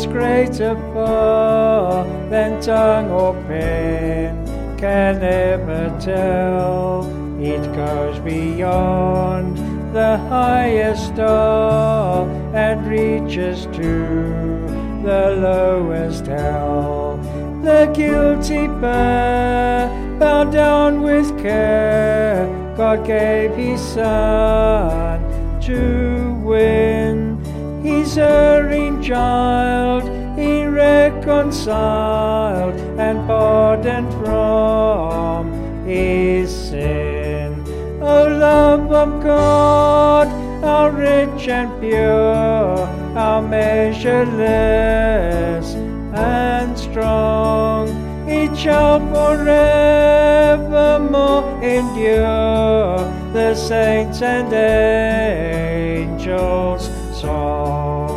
is greater far than tongue or pen can ever tell. It goes beyond the highest star and reaches to the lowest hell. The guilty pair, bowed down with care, God gave His Son to win. His erring child He reconciled and pardoned from his sin. O love of God, how rich and pure, how measureless and strong, it shall forevermore endure, the saints and angels' song.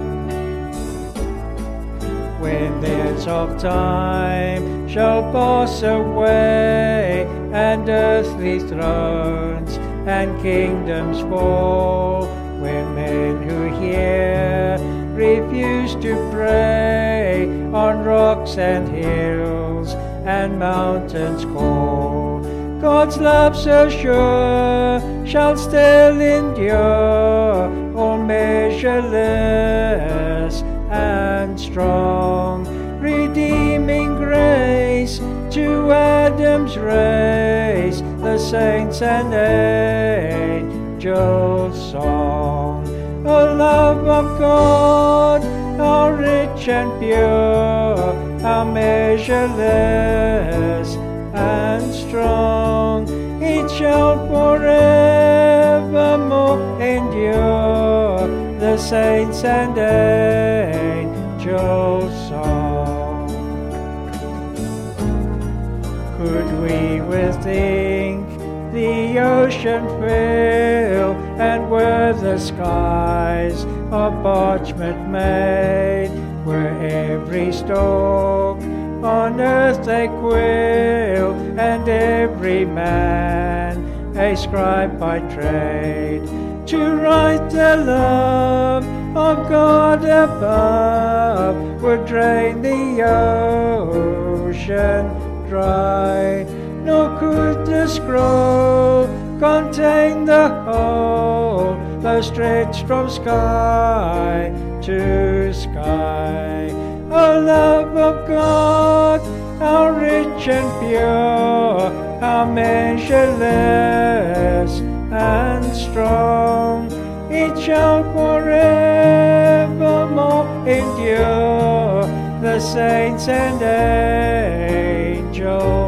Winds of time shall pass away, and earthly thrones and kingdoms fall, when men who hear refuse to pray on rocks and hills and mountains call. God's love so sure shall still endure, all measureless and strong, redeeming grace to Adam's race, the saints and angels' song. O love of God, how rich and pure, how measureless and strong, it shall forevermore endure, the saints and angels' song. Could we with ink the ocean fill, and were the skies of parchment made, were every stalk on earth a quill, and every man a scribe by trade, to write the love of God above, would drain the ocean dry, nor could the scroll contain the whole, though stretched from sky to sky. O love of God, how rich and pure, how measureless and strong, it shall forevermore endure, the saints and angels